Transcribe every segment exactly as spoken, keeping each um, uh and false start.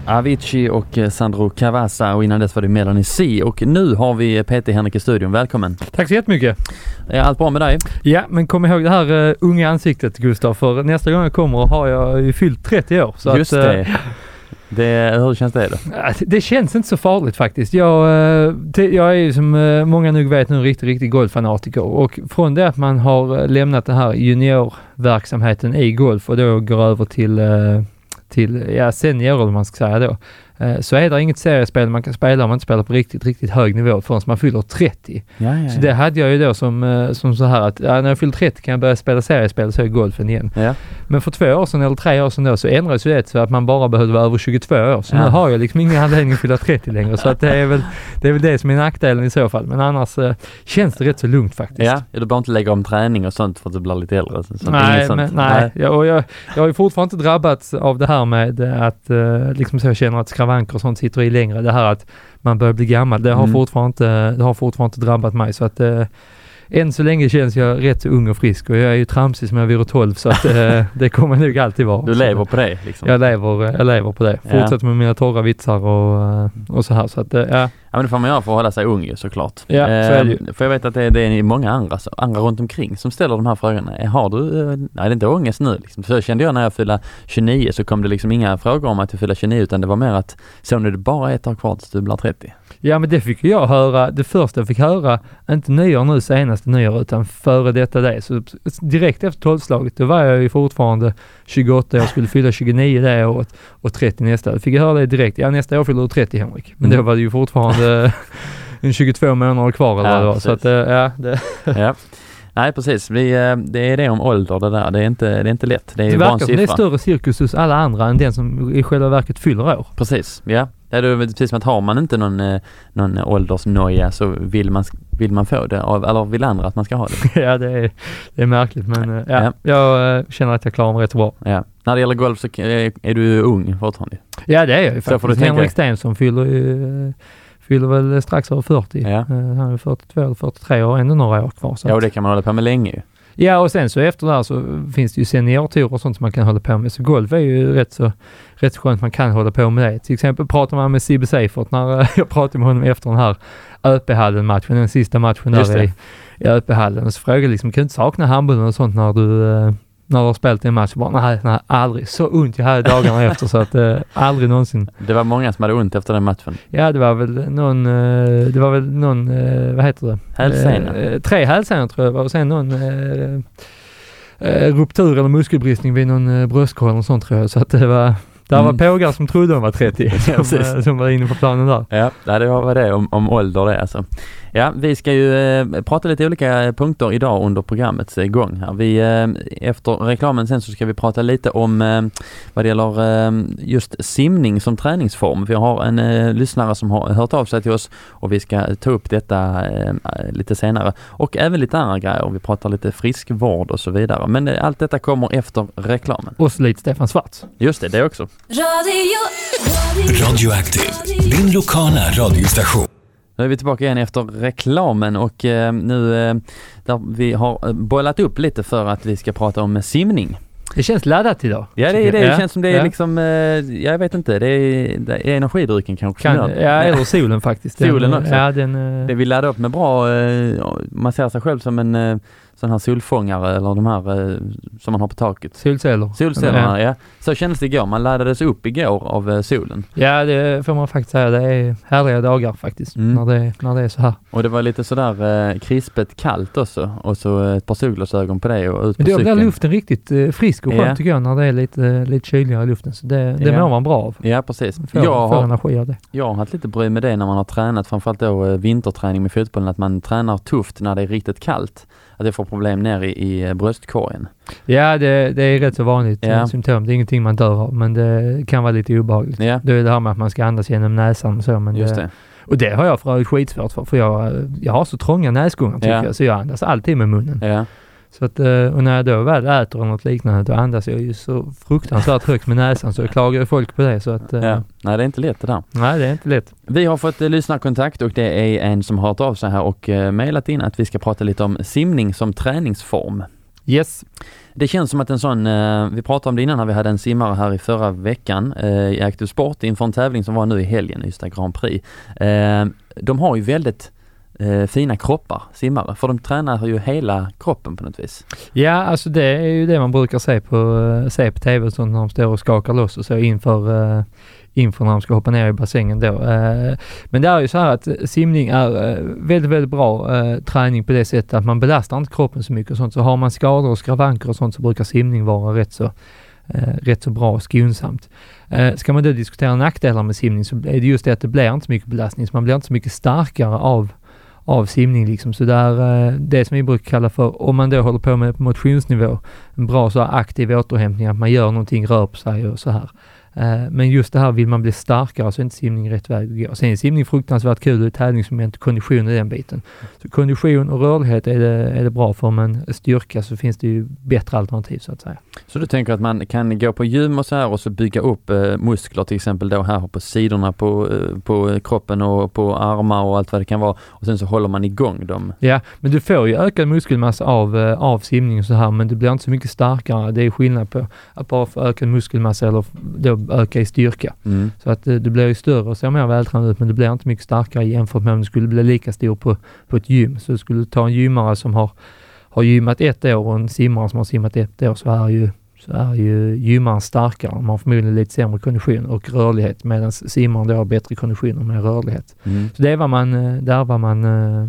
Avicii och Sandro Cavazza, och innan dess var det Melanie C. Och nu har vi Peter Henrik i studion. Välkommen. Tack så jättemycket. Är allt bra med dig? Ja, men kom ihåg det här uh, unga ansiktet, Gustav, för nästa gång jag kommer har jag ju fyllt trettio år. Så Just att, det. Uh, det. Hur känns det då? Det känns inte så farligt faktiskt. Jag, uh, te, jag är ju som uh, många nog vet nu en riktigt, riktigt golffanatiker. Och från det att man har lämnat den här juniorverksamheten i golf och då går över till... Uh, till ja, seniorer, om man ska säga då, eh, så är det inget seriespel man kan spela om man inte spelar på riktigt, riktigt hög nivå förrän man fyller trettio. Ja, ja, så ja. det hade jag ju då som, eh, som så här att ja, när jag fyller trettio kan jag börja spela seriespel så är golfen igen. Ja. Men för två år sedan eller tre år sedan då så ändrades ju det så att man bara behövde vara över tjugotvå år. Så ja. nu har jag liksom ingen anledning att fylla trettio längre. Så att det, är väl, det är väl det som är nackdelen i så fall. Men annars eh, känns det rätt så lugnt faktiskt. Ja, du behöver inte lägga om träning och sånt för att du blir lite äldre. Så, så nej, sånt. men, nej. nej. Jag, och jag, jag har ju fortfarande inte drabbats av det här med att eh, liksom så jag känner att skravanker och sånt sitter i längre. Det här att man börjar bli gammal, det har, mm. fortfarande, inte, det har fortfarande inte drabbat mig. Så att eh, än så länge känns jag rätt så ung och frisk och jag är ju tramsig som jag vore tolv så att eh, det kommer nog alltid vara. Du lever på det liksom? Jag lever, jag lever på det. Fortsätter ja. med mina torra vitsar och, och så här. Så att, eh, ja. Ja, men det får man göra för att hålla sig ung ju, såklart. Ja, eh, så är det ju. För jag vet att det är, det är många andra, andra runt omkring som ställer de här frågorna. Har du, eh, nej det är inte ångest nu liksom. Så kände jag när jag fyllde tjugonio så kom det liksom inga frågor om att jag fyllde tjugonio utan det var mer att så nu är det bara ett år kvar tills du blir trettio. Ja, men det fick jag höra, det första jag fick höra, inte nyår nu senaste nyår utan före detta det. Så direkt efter tolvslaget då var jag ju fortfarande tjugoåtta, jag skulle fylla tjugonio det året och trettio nästa. Då fick jag höra det direkt, ja nästa år fyller du trettio Henrik. Men mm. då var det ju fortfarande en tjugotvå månader kvar eller ja, vad. Så att, ja, det... ja. Nej, precis. Vi, det är det om ålder det där. Det är inte, det är inte lätt. Det är det bara en verkar siffra. Det är större cirkus hos alla andra än den som i själva verket fyller år. Precis, ja. Det är precis som att har man inte någon, någon åldersnoja så vill man, vill man få det. Eller vill andra att man ska ha det. Ja, det är, det är märkligt. Men ja, ja. jag känner att jag klarar mig rätt bra. Ja. När det gäller golf så är, är du ung fortfarande. Ja, det är jag ju faktiskt. Så får du Henrik Stensson fyller ju... fyller väl strax över fyrtio. Ja. Uh, han är fyrtiotvå eller fyrtiotre år och ändå några år kvar. Så ja, och det kan man hålla på med länge ju. Ja, och sen så efter det här så finns det ju seniortorer och sånt som man kan hålla på med. Så golf är ju rätt så, rätt så skönt man kan hålla på med det. Till exempel pratar man med Sibbe Seifert när uh, jag pratade med honom efter den här Öpehallen-matchen, den sista matchen där i, i Öpehallen. Och så frågade jag liksom, kan du inte sakna handbollen och sånt när du... Uh, när du har spelat en match, bara nej, nej, aldrig. Så ont jag hade dagarna efter så att eh, aldrig någonsin. Det var många som hade ont efter den matchen. Ja, det var väl någon, eh, det var väl någon, eh, vad heter det? Hälsena. Eh, tre hälsenor tror jag, och sen någon eh, eh, ruptur eller muskelbristning vid någon eh, bröstkorg och sånt tror jag. Så att det var, där mm. var pågar som trodde de var trettio ja, som, eh, som var inne på planen där. Ja, det var det om, om ålder det alltså. Ja, vi ska ju eh, prata lite olika punkter idag under programmets eh, gång här. Vi, eh, efter reklamen sen så ska vi prata lite om eh, vad det gäller eh, just simning som träningsform. Vi har en eh, lyssnare som har hört av sig till oss och vi ska ta upp detta eh, lite senare. Och även lite andra grejer. Vi pratar lite friskvård och så vidare. Men eh, allt detta kommer efter reklamen. Och så lite Stefan Svarts. Just det, det också. Radio. Radioaktiv, din lokala radiostation. Nu är vi tillbaka igen efter reklamen och eh, nu eh, där vi har bollat upp lite för att vi ska prata om simning. Det känns laddat idag. Ja, det är det. Det ja. känns som det är ja. liksom, eh, jag vet inte, det är, det är energidrycken kanske. Kan, ja, eller solen faktiskt. Solen den, också. Ja, den, eh... Det vill ladda upp med bra, eh, man ser sig själv som en eh, sån här solfångare eller de här eh, som man har på taket. Solceller. Solcellerna, ja. ja. Så kändes det igår. Man laddades upp igår av eh, solen. Ja, det får man faktiskt säga. Det är härliga dagar faktiskt mm. när, det, när det är så här. Och det var lite sådär eh, krispet kallt också. Och så ett par solglasögon på det och ut på Men då cykeln. blir luften riktigt eh, frisk och skönt ja. tycker jag när det är lite, lite kyligare i luften. Så det, det ja. mår man bra av. Ja, precis. Får, jag, får har, energi av det. jag har haft lite bry med det när man har tränat. Framförallt då eh, vinterträning med fotbollen. Att man tränar tufft när det är riktigt kallt. Att det får problem ner i, i bröstkorgen. Ja, det, det är rätt så vanligt ja. symptom. Det är ingenting man dör av, men det kan vara lite obehagligt. Ja. Det är det här med att man ska andas genom näsan och så. Men Just det, det. Och det har jag för övrigt skitsvårt för, för jag, jag har så trånga näsgångar tycker ja. jag, så jag andas alltid med munnen. Ja. Så att, och när jag då väl äter eller något liknande, då andas jag ju så fruktansvärt högt med näsan, så jag klagar ju folk på det. Så att, ja. Nej, det är inte lätt det där. Nej, det är inte lätt. Vi har fått eh, lyssnarkontakt och det är en som har hört av sig här och eh, mejlat in att vi ska prata lite om simning som träningsform. Yes. Det känns som att en sån, eh, vi pratade om det innan när vi hade en simmare här i förra veckan eh, i Aktiv Sport inför en tävling som var nu i helgen, Ystad Grand Prix. Eh, de har ju väldigt eh, fina kroppar, simmare, för de tränar ju hela kroppen på något vis. Ja, alltså det är ju det man brukar se på, se på tv, så när de står och skakar loss och så inför, uh, inför när de ska hoppa ner i bassängen då. Uh, men det är ju så här att simning är uh, väldigt, väldigt bra uh, träning på det sättet att man belastar inte kroppen så mycket och sånt. Så har man skador och skravanker och sånt så brukar simning vara rätt så Uh, rätt så bra och skonsamt. Uh, ska man då diskutera nackdelar med simning så är det just det att det blir inte så mycket belastning, så man blir inte så mycket starkare av, av simning liksom. Så det är uh, det som vi brukar kalla för, om man då håller på med motionsnivå, en bra så aktiv återhämtning, att man gör någonting, rör på sig och så här. Uh, men just det här, vill man bli starkare så är inte simning rätt väg att gå. Sen är simning fruktansvärt kul, det är tävlingsmoment, kondition i den biten. Så kondition och rörlighet är det, är det bra för, men styrka så finns det ju bättre alternativ så att säga. Så du tänker att man kan gå på gym och så här och så bygga upp eh, muskler till exempel då här på sidorna på, eh, på kroppen och på armar och allt vad det kan vara, och sen så håller man igång dem. Ja, men du får ju ökad muskelmassa av, eh, av simning och så här, men du blir inte så mycket starkare. Det är skillnad på att bara få ökad muskelmassa eller då öka i styrka. Mm. Så att eh, du blir ju större och ser mer vältränad ut, men du blir inte mycket starkare jämfört med om du skulle bli lika stor på, på ett gym. Så du skulle ta en gymmare som har har gymmat ett år och en simmare som har simmat ett år, så är ju, så är ju gymmaren starkare. Man har förmodligen lite sämre kondition och rörlighet, medan simmaren då har bättre kondition och mer rörlighet. Mm. Så det är vad man, där var man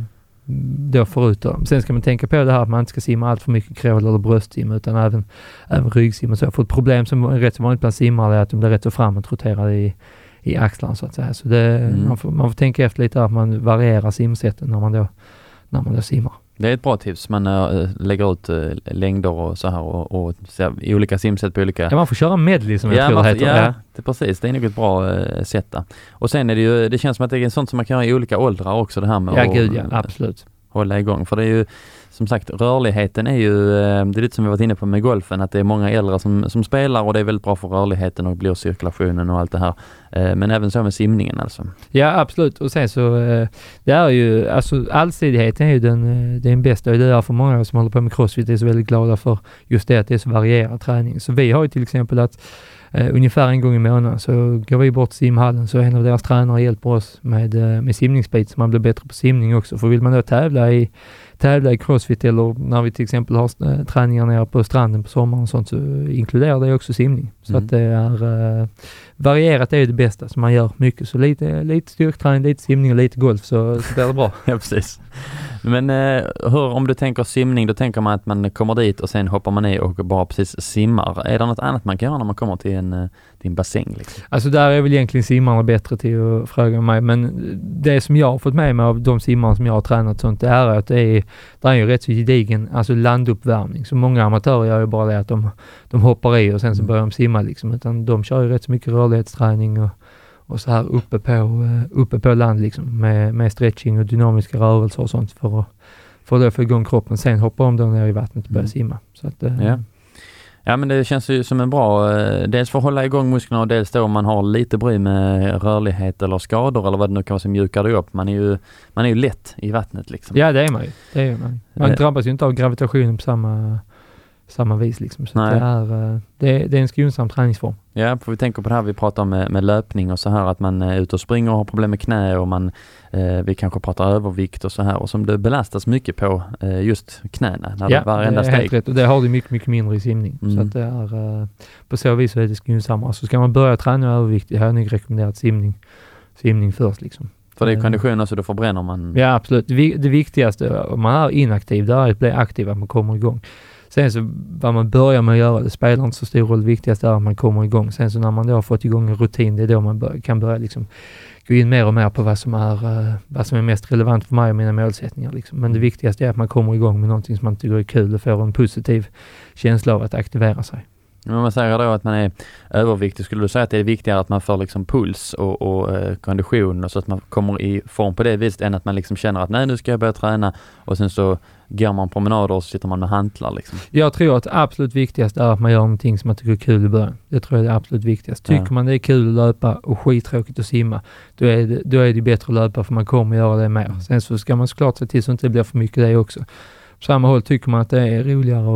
då förut då. Sen ska man tänka på det här att man inte ska simma allt för mycket krål eller bröstsim, utan även, även ryggsim och så. För ett problem som är rätt så vanligt bland simmare är att de blir rätt så framåtroterade i, i axlarna så att säga. Så det, mm. man, får, man får tänka efter lite att man varierar simsätten när man då, när man då simmar. Det är ett bra tips. Man äh, lägger ut äh, längder och så här och, och så, i olika simsätt på olika... Ja, man får köra medley som ja, jag tror det heter. Ja, ja. Det, precis. Det är nog ett bra äh, sätt där. Och sen är det ju, det känns som att det är sånt som man kan göra i olika åldrar också, det här med ja, att gud, ja, absolut. hålla igång. För det är ju, som sagt, rörligheten är ju, det är lite som vi varit inne på med golfen, att det är många äldre som, som spelar och det är väldigt bra för rörligheten och blodcirkulationen och allt det här. Men även så med simningen alltså. Ja, absolut. Och sen så, det är ju, alltså allsidigheten är ju den, den bästa, och det är för många som håller på med crossfit är så väldigt glada för just det att det är så varierad träning. Så vi har ju till exempel att Uh, ungefär en gång i månaden så går vi bort till simhallen, så en av deras tränare hjälper oss med, uh, med simningsbit, så man blir bättre på simning också. För vill man då tävla i, tävla i crossfit, eller när vi till exempel har uh, träningar nere på stranden på sommaren och sånt, så inkluderar det också simning. Så mm. att det är uh, varierat är ju det bästa, så man gör mycket. Så lite, lite styrkträning, lite simning och lite golf, så, så blir det bra. Ja, precis. Men eh, hur, om du tänker simning, då tänker man att man kommer dit och sen hoppar man i och bara precis simmar. Är det något annat man kan göra när man kommer till en, till en bassäng? Liksom? Alltså där är väl egentligen simmarna bättre till att fråga mig, men det som jag har fått med mig av de simmare som jag har tränat sånt, det är att det är, det är ju rätt så gedigen, alltså landuppvärmning. Så många amatörer gör ju bara det att de, de hoppar i och sen så börjar de simma liksom, utan de kör ju rätt så mycket rörlighetsträning och och så här uppe på, uppe på land liksom, med, med stretching och dynamiska rörelser och sånt för att, för att få igång kroppen. Sen hoppar de då ner i vattnet och börjar mm. simma. Så att, ja. ja, men det känns ju som en bra, dels för att hålla igång musklerna och dels då om man har lite bry med rörlighet eller skador eller vad det nu kan vara som mjukar det upp. Man är ju, man är ju lätt i vattnet liksom. Ja, det är man ju. Det är man. Man äh. drabbas ju inte av gravitationen på samma, samma vis liksom. Så det är, det, det är en skonsam träningsform. Ja, för vi tänker på det här vi pratar om med, med löpning och så här, att man är ute och springer och har problem med knä och man, eh, vi kanske pratar övervikt och så här, och som det belastas mycket på eh, just knäna när ja, det varenda steg. Ja, helt rätt, och det har du mycket, mycket mindre i simning. Mm. Så att det är, eh, på så vis så är det skonsammare. Så ska man börja träna övervikt, jag har nog rekommenderat simning, simning först liksom. För det är kondition så då förbränner man... Ja, absolut. Det, det viktigaste om man är inaktiv, det är att bli aktiv, att man kommer igång. Sen så vad man börjar med att göra, det spelar inte så stor roll. Det viktigaste är att man kommer igång. Sen så när man då har fått igång en rutin, det är då man bör, kan börja liksom gå in mer och mer på vad som är, uh, vad som är mest relevant för mig och mina målsättningar. Liksom. Men det viktigaste är att man kommer igång med någonting som man tycker är kul och får en positiv känsla av att aktivera sig. Men man säger då att man är överviktig, skulle du säga att det är viktigare att man får liksom puls och, och eh, kondition och så att man kommer i form på det viset än att man liksom känner att nej, nu ska jag börja träna och sen så går man promenader och så sitter man med hantlar liksom. Jag tror att det absolut viktigaste är att man gör någonting som man tycker är kul i början. Det tror jag är det absolut viktigaste. Tycker ja. man det är kul att löpa och skittråkigt att simma, då är det, då är det bättre att löpa för man kommer göra det mer. Sen så ska man såklart se till så att det inte blir för mycket det också. På samma håll tycker man att det är roligare att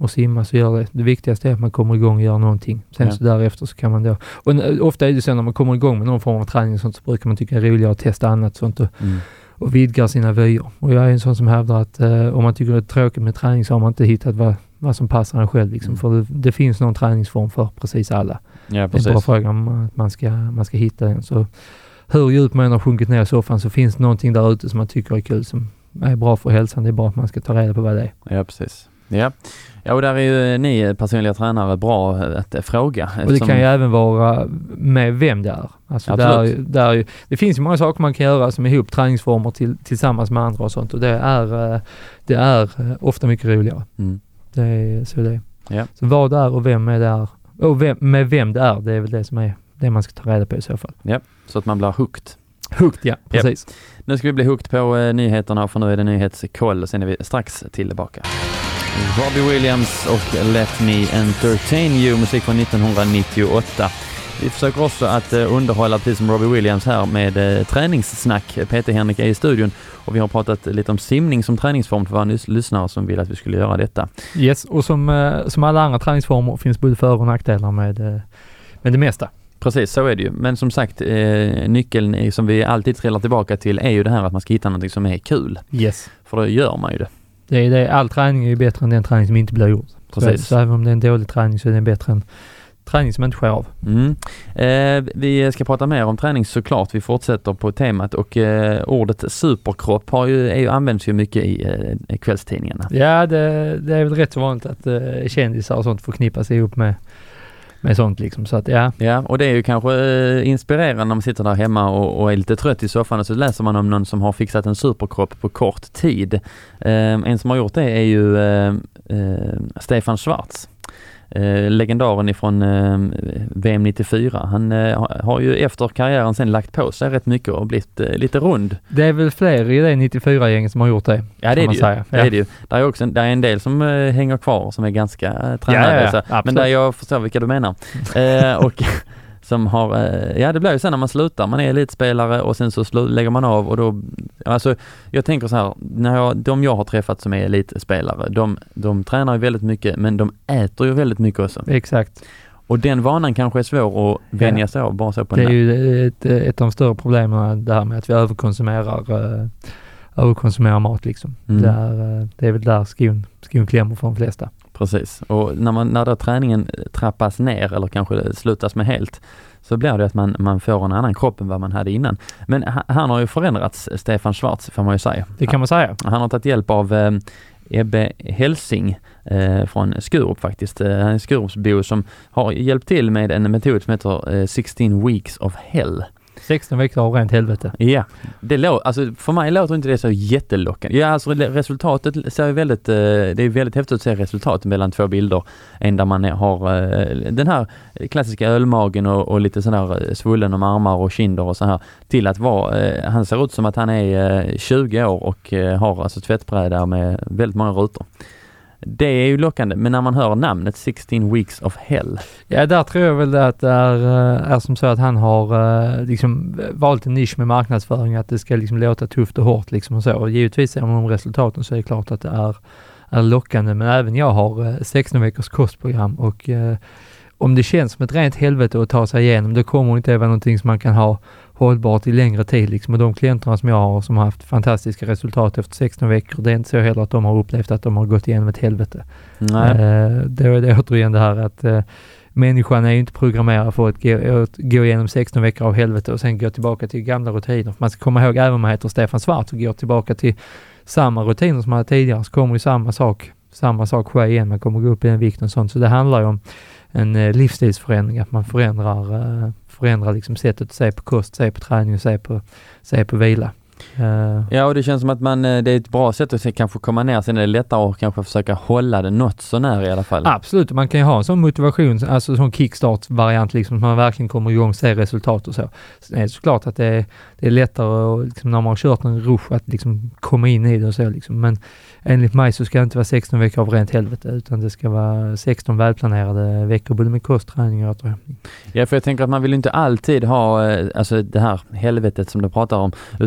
och simma så gör det. Det viktigaste är att man kommer igång och gör någonting. Sen Ja. så därefter så kan man då... Och n- ofta är det så när man kommer igång med någon form av träning och sånt så brukar man tycka det är roligare att testa annat sånt och, Mm. och vidga sina vyer. Och jag är en sån som hävdar att eh, om man tycker det är tråkigt med träning så har man inte hittat vad, vad som passar en själv. Liksom. Mm. För det, det finns någon träningsform för precis alla. Ja, Det är precis. bara frågan om att man ska, man ska hitta den. Så hur djupt man än har sjunkit ner i soffan så finns det någonting där ute som man tycker är kul som är bra för hälsan. Det är bara att man ska ta reda på vad det är. Ja, precis. Ja. Ja, och där är ju ni personliga tränare bra att fråga. Och det kan ju även vara med vem det är. Alltså där, Absolut. där ju, det finns ju många saker man kan göra som är ihop träningsformer till, tillsammans med andra och sånt. Och det är, eh, det är eh, ofta mycket roligare. Mm. Det är så det är. Ja. Så vad det är och vem är det är. Och vem, med vem det är, det är väl det som är det man ska ta reda på i så fall. Ja, så att man blir hooked. Hooked, ja. Precis. Nu ska vi bli hooked på eh, nyheterna, för nu är det nyhetskoll och sen är vi strax tillbaka. Robbie Williams och Let Me Entertain You, musik från nittonhundranittioåtta. Vi försöker också att eh, underhålla, precis som Robbie Williams här, med eh, träningssnack. Peter Henrik är i studion och vi har pratat lite om simning som träningsform för våra nys- lyssnare som vill att vi skulle göra detta. Yes, och som, eh, som alla andra träningsformer finns både för- och nackdelar med, eh, med det mesta. Precis, så är det ju. Men som sagt, eh, nyckeln är, som vi alltid trillar tillbaka till, är ju det här att man ska hitta något som är kul. Yes. För då gör man ju det. Det är det. All träning är ju bättre än den träning som inte blir gjord. Precis. Så, så även om det är en dålig träning så är den bättre än träning som inte sker av. Mm. Eh, vi ska prata mer om träning såklart. Vi fortsätter på temat och eh, ordet superkropp har ju, är ju, används ju mycket i eh, kvällstidningarna. Ja, det, det är väl rätt så vanligt att eh, kändisar och sånt förknippas ihop med, med sånt liksom. Så att ja. Ja, och det är ju kanske eh, inspirerande när man sitter där hemma och, och är lite trött i soffan och så läser man om någon som har fixat en superkropp på kort tid. Eh, en som har gjort det är ju eh, eh, Stefan Schwarz. Eh, legendaren ifrån eh, V M nittiofyra. Han eh, har ju efter karriären sen lagt på sig rätt mycket och blivit eh, lite rund. Det är väl fler i det nittiofyra-gänget som har gjort det. Ja, det är man det ju. säga. Det Ja. är det ju. Det är också en, det är en del som eh, hänger kvar som är ganska eh, tränade. Ja, ja, ja. Så, Absolut. men där jag förstår vilka du menar. eh, och som har, eh, ja det blir ju sen när man slutar, man är elitspelare och sen så slu- lägger man av och då, alltså jag tänker så här, när jag, de jag har träffat som är elitspelare, de, de tränar ju väldigt mycket men de äter ju väldigt mycket också. Exakt. Och den vanan kanske är svår att vänja sig av bara så på Det är en ju ett, ett av de större problemen det här med att vi överkonsumerar uh, överkonsumerar mat liksom. Mm. Det, är, uh, det är väl där skon, skon klämmer för de flesta. Precis. Och när, man, när då träningen trappas ner eller kanske slutas med helt, så blir det att man, man får en annan kropp än vad man hade innan. Men han, han har ju förändrats, Stefan Schwarz, får man ju säga. Det kan man säga. Han har tagit hjälp av eh, Ebbe Helsing eh, från Skurup faktiskt. Eh, han är Skurupsbo som har hjälpt till med en metod som heter eh, sixteen weeks of hell. sexton veckor av rent helvete. Ja, det lå- alltså för mig låter inte det så jättelockande. Ja, alltså resultatet ser ju väldigt, eh, det är väldigt häftigt att se resultatet mellan två bilder. En där man är, har eh, den här klassiska ölmagen och, och lite sån här svullen om armar och kinder och så här, till att vara, eh, han ser ut som att han är eh, tjugo år och eh, har alltså tvättbräda med väldigt många rutor. Det är ju lockande, men när man hör namnet sixteen weeks of hell. Ja, där tror jag väl att det är, är som så att han har uh, liksom valt en nisch med marknadsföring, att det ska liksom låta tufft och hårt liksom och så. Och givetvis ser man om resultaten så är det klart att det är, är lockande, men även jag har uh, sexton veckors kostprogram och uh, om det känns som ett rent helvete att ta sig igenom, då kommer det inte vara någonting som man kan ha hållbart i längre tid liksom. Och de klienterna som jag har som har haft fantastiska resultat efter sexton veckor, det är inte så heller att de har upplevt att de har gått igenom ett helvete. Nej. Uh, då är det återigen det här att uh, människan är ju inte programmerad för att gå, att gå igenom sexton veckor av helvete och sen gå tillbaka till gamla rutiner. Man ska komma ihåg, även om man heter Stefan Schwarz och går tillbaka till samma rutiner som man hade tidigare, så kommer ju samma sak, samma sak ske igen. Man kommer gå upp i en vikt och sånt. Så det handlar ju om en uh, livsstilsförändring, att man förändrar, uh, förändrar liksom sättet att se på kost, se på träning och se på, se på vila. Uh, Ja, och det känns som att man, det är ett bra sätt att se, kanske komma ner, sen är det lättare att kanske försöka hålla det något så när i alla fall. Absolut, man kan ju ha en sån motivation, alltså sån kickstart-variant liksom, så man verkligen kommer igång och ser resultat och så. Så det är såklart att det är, det är lättare och, liksom, när man har kört en rush att liksom komma in i det och så liksom. Men enligt mig så ska det inte vara sexton veckor av rent helvete, utan det ska vara sexton välplanerade veckor både med kostträning och återhämtning. Ja, för jag tänker att man vill inte alltid ha alltså det här helvetet som du pratar om, utan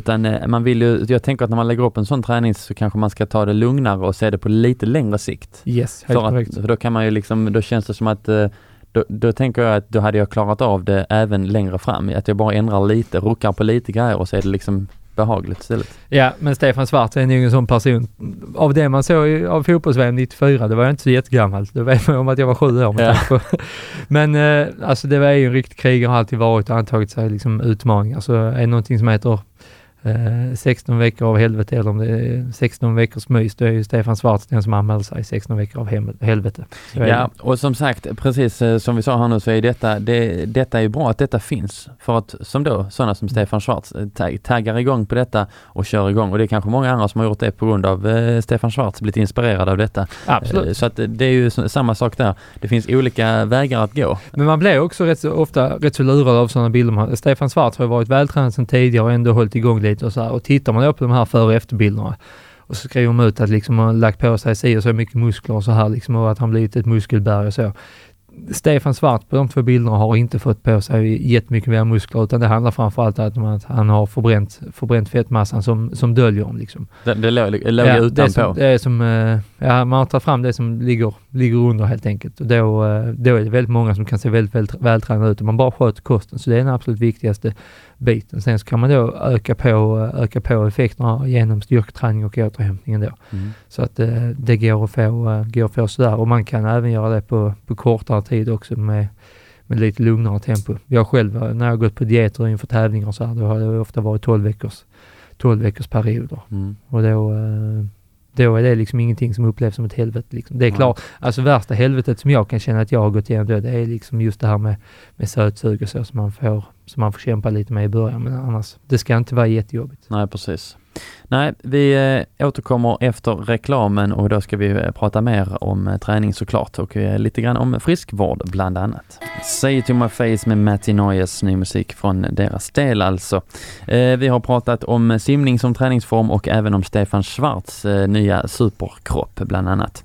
man vill ju, jag tänker att när man lägger upp en sån träning så kanske man ska ta det lugnare och se det på lite längre sikt. Yes, helt för, att, för då kan man ju liksom, då känns det som att Då, då tänker jag att då hade jag klarat av det även längre fram. Att jag bara ändrar lite, ruckar på lite grejer och så är det liksom behagligt istället. Ja, men Stefan Schwarz är nog en sån person. Av det man såg av fotbolls-V M nittiofyra, det var jag inte så jättegammalt. Då vet man om att jag var sju år med ja. Men eh, alltså det var ju en riktig krigare, har alltid varit och antagit sig liksom utmaningar. Så är det någonting som heter Eh, sexton veckor av helvete, eller om det är sexton veckors mys, då är ju Stefan Schwarz den som anmäler sig sexton veckor av hem- helvete. Ja, och som sagt, precis som vi sa här nu så är detta, det, detta är ju bra att detta finns. För att som då, sådana som Stefan Schwarz tag, taggar igång på detta och kör igång. Och det är kanske många andra som har gjort det på grund av eh, Stefan Schwarz, blivit inspirerad av detta. Absolut. Eh, så att det är ju samma sak där. Det finns olika vägar att gå. Men man blir också rätt så, ofta rätt så lurad av sådana bilder. Stefan Schwarz har varit vältränad sedan tidigare och ändå hållit igång lite och så här. Och tittar man då på de här före- och efterbilderna och så skriver de ut att liksom han har lagt på sig si och så mycket muskler och så här liksom, och att han blivit ett muskelberg och så. Stefan Schwarz på de två bilderna har inte fått på sig jättemycket mer muskler, utan det handlar framförallt om att han har förbränt, förbränt fettmassan som, som döljer om liksom. Det, det låg, låg ja, utanpå. Det, som, det är som, ja, man tar fram det som ligger, ligger under helt enkelt. Och då, då är det väldigt många som kan se väldigt, väldigt vältränade ut och man bara sköter kosten. Så det är den absolut viktigaste biten. Sen så kan man då öka på, öka på effekterna genom styrketräning och återhämtningen då. Mm. Så att det, det går att få, går att få sådär. Och man kan även göra det på, på kortare tid också med, med lite lugnare tempo. Jag själv, när jag har gått på dieter inför tävlingar och så här, då har det ofta varit tolv veckors, tolv veckors perioder. Mm. Och då, då är det liksom ingenting som upplevs som ett helvete. Liksom. Det är klart, alltså värsta helvetet som jag kan känna att jag har gått igenom då, det är liksom just det här med, med sötsug och så som man får som man får kämpa lite med i början, men annars, det ska inte vara jättejobbigt. Nej, precis. Nej, vi eh, återkommer efter reklamen och då ska vi eh, prata mer om eh, träning såklart och eh, lite grann om friskvård bland annat. Say to my face med Matti Noyes, ny musik från deras del alltså. Eh, vi har pratat om simning som träningsform och även om Stefan Schwarz eh, nya superkropp bland annat.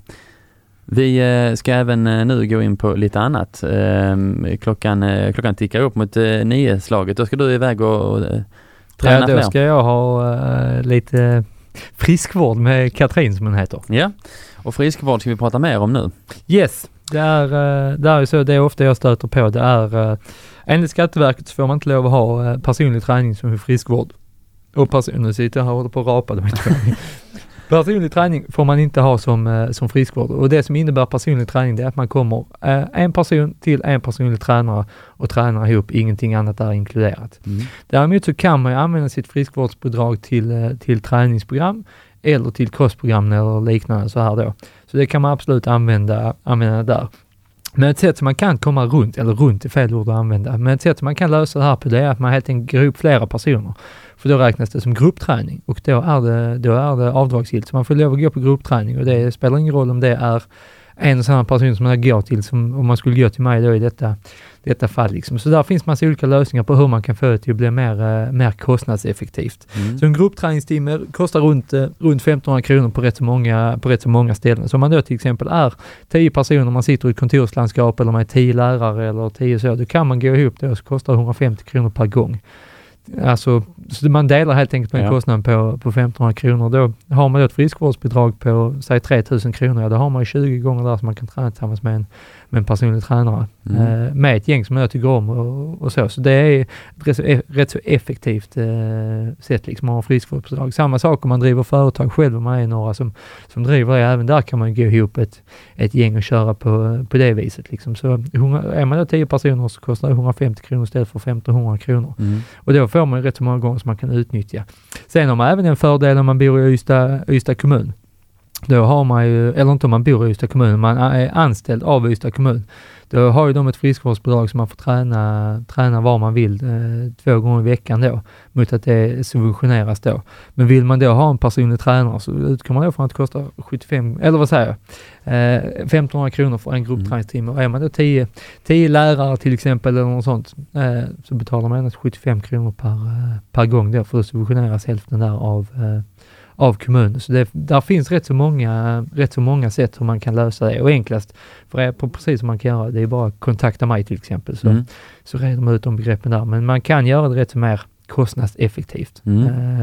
Vi eh, ska även eh, nu gå in på lite annat. Eh, klockan, eh, klockan tickar upp mot eh, nio slaget. Då ska du iväg och, och eh, träna ja, då fler. Ska jag ha uh, lite friskvård med Katrin som hon heter. Ja, och friskvård ska vi prata mer om nu. Yes, det är, uh, det är så det är ofta jag stöter på. Det är uh, enligt Skatteverket så får man inte lov att ha uh, personlig träning som är friskvård. Och personen sitter här och håller på att rapa. Det personlig träning får man inte ha som, uh, som friskvård. Och det som innebär personlig träning det är att man kommer uh, en person till en personlig tränare och tränar ihop. Ingenting annat är inkluderat. Mm. Däremot så kan man ju använda sitt friskvårdsbidrag till, uh, till träningsprogram eller till kostprogram eller liknande så här då. Så det kan man absolut använda, använda där. Men ett sätt som man kan komma runt, eller runt är fel ord att använda, men ett sätt som man kan lösa det här på det är att man helt enkelt går upp flera personer. För då räknas det som gruppträning och då är det, då är det avdragsgillt. Så man får lov att gå på gruppträning och det spelar ingen roll om det är en och samma person som man går till, som om man skulle gå till mig då i detta, detta fall. Liksom. Så där finns massa olika lösningar på hur man kan få det till att bli mer, mer kostnadseffektivt. Mm. Så en gruppträningstimme kostar runt, runt femtonhundra kronor på rätt, så många, på rätt så många ställen. Så om man då till exempel är tio personer, man sitter i ett kontorslandskap eller med tio lärare eller tio så, då kan man gå ihop det och så kostar hundrafemtio kronor per gång. Alltså, så man delar helt enkelt på en ja. kostnad på, på femtonhundra kronor. Då har man då ett friskvårdsbidrag på säg tre tusen kronor. Ja, då har man ju tjugo gånger där som man kan träna tillsammans med en, med en personlig tränare. Mm. Eh, med ett gäng som jag tycker om och, och så. Så det är ett rätt, rätt så effektivt eh, sätt liksom att ha friskvårdsbidrag. Samma sak om man driver företag själv, om man är några som, som driver det. Även där kan man gå ihop ett, ett gäng och köra på, på det viset. Liksom. Så är man då tio personer så kostar det hundrafemtio kronor istället för femtonhundra kronor. Mm. Och då får man rätt så många gånger som man kan utnyttja. Sen har man även en fördel om man bor i Ystad, Ystad kommun. Då har man ju, eller inte om man bor i Ystad kommun, man är anställd av Ystad kommun. Då har ju de ett friskvårdsbidrag som man får träna, träna var man vill eh, två gånger i veckan då, mot att det subventioneras då. Men vill man då ha en personlig tränare så utgår man då från att det kostar sjuttiofem, eller vad säger jag, eh, femtonhundra kronor för en gruppträningstimme. Och är man då tio, tio lärare till exempel eller något sånt, eh, så betalar man endast sjuttiofem kronor per, eh, per gång då, för att subventioneras hälften där av eh, av kommunen. Så det, där finns rätt så många rätt så många sätt hur man kan lösa det. Och enklast, för det är precis som man kan göra, det är bara att kontakta mig till exempel. Så, mm. så reder man ut de begreppen där. Men man kan göra det rätt så mer kostnadseffektivt. Mm. Eh,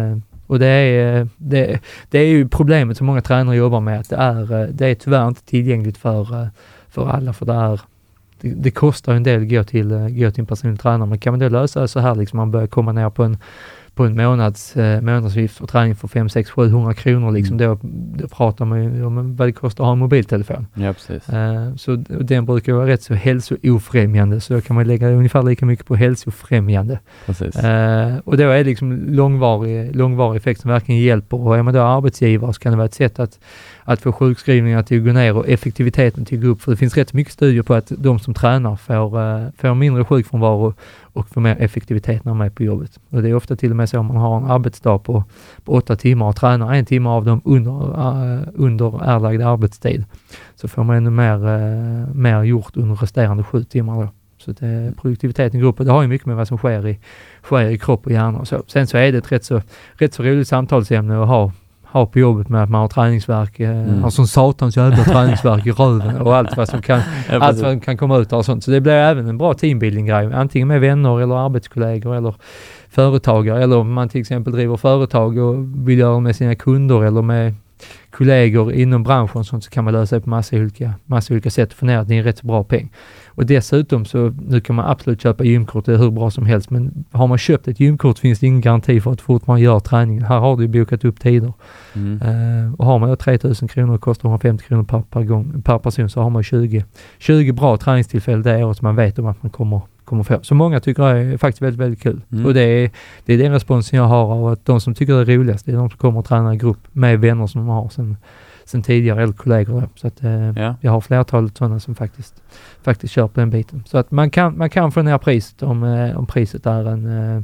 Och det är, det, det är ju problemet som många tränare jobbar med, att det är, det är tyvärr inte tillgängligt för, för alla, för det är det, det kostar en del att gå till, gå till en personlig tränare. Men kan man då lösa det så här, liksom man börjar komma ner på en på en månads, eh, månadsavgift för träning för fem, sex, sjuhundra kronor liksom, mm. då, då pratar man ju om vad det kostar att ha en mobiltelefon. Ja, precis. Eh, så den brukar vara rätt så hälsoofrämjande, så då kan man lägga ungefär lika mycket på hälsofrämjande. Precis. Eh, och då är det liksom långvarig, långvarig effekt som verkligen hjälper, och är man då arbetsgivare så kan det vara ett sätt att, att få sjukskrivningar till att gå ner och effektiviteten till att gå upp, för det finns rätt mycket studier på att de som tränar får, uh, får mindre sjukfrånvaro och får mer effektivitet när de är på jobbet. Och det är ofta till och med så om man har en arbetsdag på, på åtta timmar och tränar en timme av dem under, uh, under erlagd arbetstid, så får man ännu mer, uh, mer gjort under resterande sju timmar då. Så det, produktiviteten i gruppen, det har ju mycket med vad som sker i, sker i kropp och hjärna och så. Sen så är det ett rätt så, rätt så roligt samtalsämne att ha ha på jobbet med att man har träningsvärk, mm. har sån satans jävla träningsvärk i röven och allt vad som kan, ja, allt vad som kan komma ut och sånt. Så det blir även en bra teambuilding-grej, antingen med vänner eller arbetskollegor eller företagare, eller om man till exempel driver företag och vill göra med sina kunder eller med kollegor inom branschen, sånt, så kan man lösa det på massa olika, massa olika sätt och få ner att det är en rätt så bra peng. Och dessutom så, nu kan man absolut köpa gymkort, det är hur bra som helst, men har man köpt ett gymkort finns det ingen garanti för att fort man gör träningen. Här har du bokat upp tider. Mm. Uh, och har man då tre tusen kronor och kostar hundrafemtio kronor per, per, gång, per person, så har man tjugo, tjugo bra träningstillfällen det året som man vet om att man kommer kommer få. Så många tycker det är faktiskt väldigt, väldigt kul. Mm. Och det är, det är den responsen jag har av att de som tycker det är roligast, det är de som kommer att träna i grupp med vänner som de har sen, sen tidigare, eller kollegor. Så att eh, ja. Jag har flertalet sådana som faktiskt, faktiskt kör på den biten. Så att man kan, man kan få ner priset om, eh, om priset är en, eh,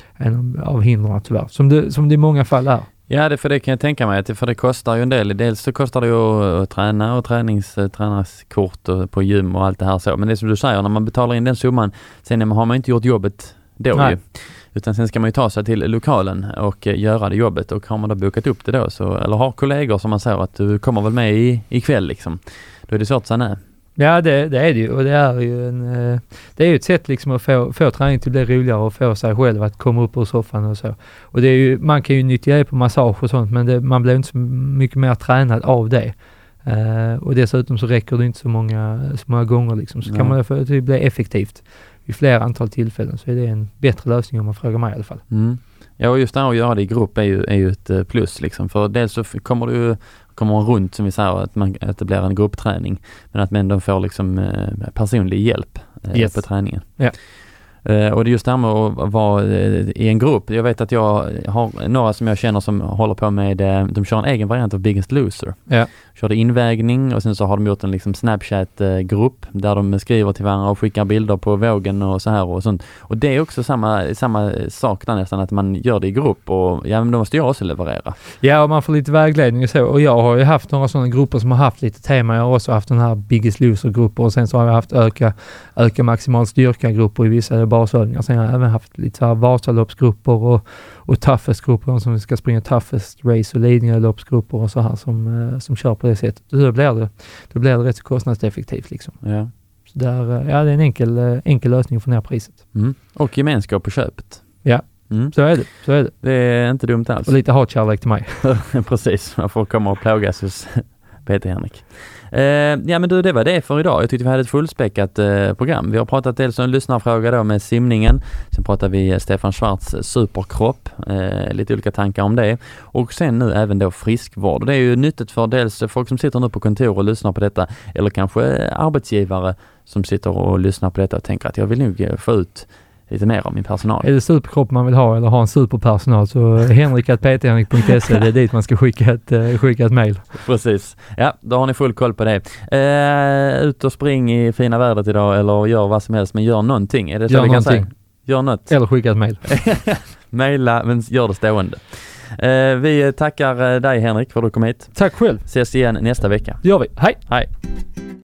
en av hindren tyvärr. Som det, som det i många fall är. Ja, det för det kan jag tänka mig, att för det kostar ju en del. Dels så kostar det ju att, att träna och tränings, tränarskort och på gym och allt det här så. Men det är som du säger, när man betalar in den summan, sen har man inte gjort jobbet då ju. Utan sen ska man ju ta sig till lokalen och göra det jobbet. Och har man då bokat upp det då, så, eller har kollegor som man säger att du kommer väl med i, ikväll liksom. Då är det svårt att säga nej. Ja, det, det är det ju, och det är ju en, det är ju ett sätt liksom att få, få träning till att bli roligare och få sig själv att komma upp ur soffan och så. Och det är ju, man kan ju nyttja det på massage och sånt, men det, man blir inte så mycket mer tränad av det. Uh, och dessutom så räcker det inte så många, så många gånger liksom. Så Nej. Kan man få det bli effektivt vid flera antal tillfällen, så är det en bättre lösning om man frågar mig i alla fall. Mm. Ja, och just det här att göra det i grupp är ju, är ju ett plus liksom. För dels så kommer du ju kommer man runt, som vi säger, att, man, att det blir en gruppträning, men att man ändå får liksom eh, personlig hjälp eh, yes. på träningen. Ja. Uh, och det är just det här med att vara uh, i en grupp. Jag vet att jag har några som jag känner som håller på med, uh, de kör en egen variant av Biggest Loser. Ja. Körde invägning och sen så har de gjort en liksom Snapchat-grupp där de skriver till varandra och skickar bilder på vågen och så här och sånt. Och det är också samma, samma sak där nästan, att man gör det i grupp, och ja, men då måste jag också leverera. Ja, och man får lite vägledning och så. Och jag har ju haft några sådana grupper som har haft lite tema. Jag har också haft den här Biggest Loser-grupper, och sen så har jag haft öka, öka maximal styrka-grupper i vissa basövningar. Sen har jag även haft lite så här Vasaloppsgrupper och, och toughest-grupper som ska springa toughest race och Lidingö-loppsgrupper och så här som, som kör på det sättet. Då blir det, då blir det rätt så kostnadseffektivt liksom. Ja. Så där, ja, det är en enkel, enkel lösning att få ner priset. Mm. Och gemenskap på köpet. Ja, mm. så är det. Så är det. Det är inte dumt alls. Och lite hatkärlek till mig. Precis, man får komma och plågas hos Peter Henrik. Uh, ja men du, det var det för idag. Jag tyckte vi hade ett fullspäckat uh, program. Vi har pratat dels om en lyssnarfråga då med simningen. Sen pratade vi Stefan Schwarz superkropp. Uh, lite olika tankar om det. Och sen nu även då friskvård. Det är ju nyttigt för dels folk som sitter nu på kontor och lyssnar på detta. Eller kanske arbetsgivare som sitter och lyssnar på detta och tänker att jag vill nog få ut lite mer av min personal. Är det superkropp man vill ha eller ha en superpersonal, så henrik at p t henrik punkt se, det är dit man ska skicka ett, skicka ett mejl. Precis. Ja, då har ni full koll på det. Uh, ut och spring i fina vädret idag, eller gör vad som helst, men gör någonting. Är det så gör vi kan säga? Gör något. Eller skicka ett mejl. Mejla, men gör det stående. Uh, vi tackar dig Henrik för att du kom hit. Tack själv. Ses igen nästa vecka. Det gör vi. Hej. Hej.